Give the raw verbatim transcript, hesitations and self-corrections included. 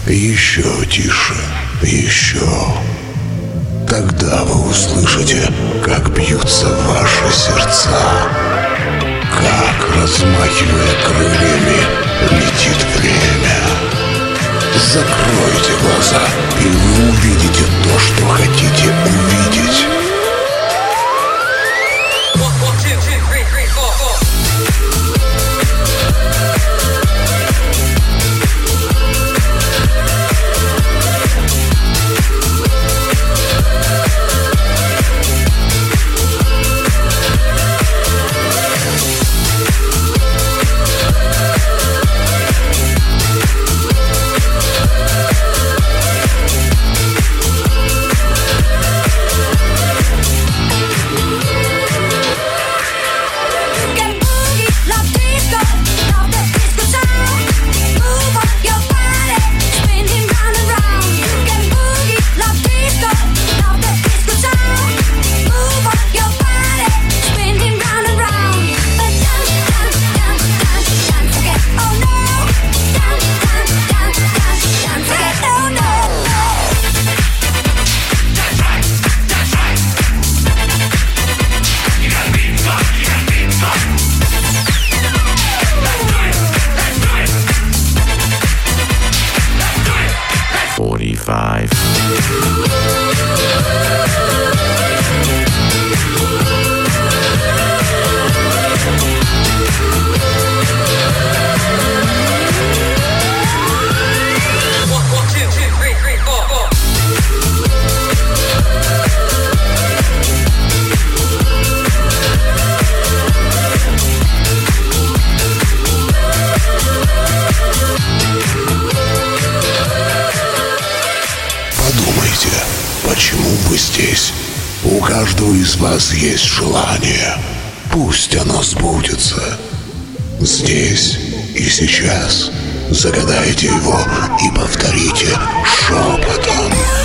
Еще тише, еще. Тогда вы услышите, как бьются ваши сердца, как, размахивая крыльями, летит время. Закройте глаза, и вы увидите то, что хотите увидеть. forty-five. Подумайте, почему вы здесь? У каждого из вас есть желание. Пусть оно сбудется. Здесь и сейчас. Загадайте его и повторите шепотом.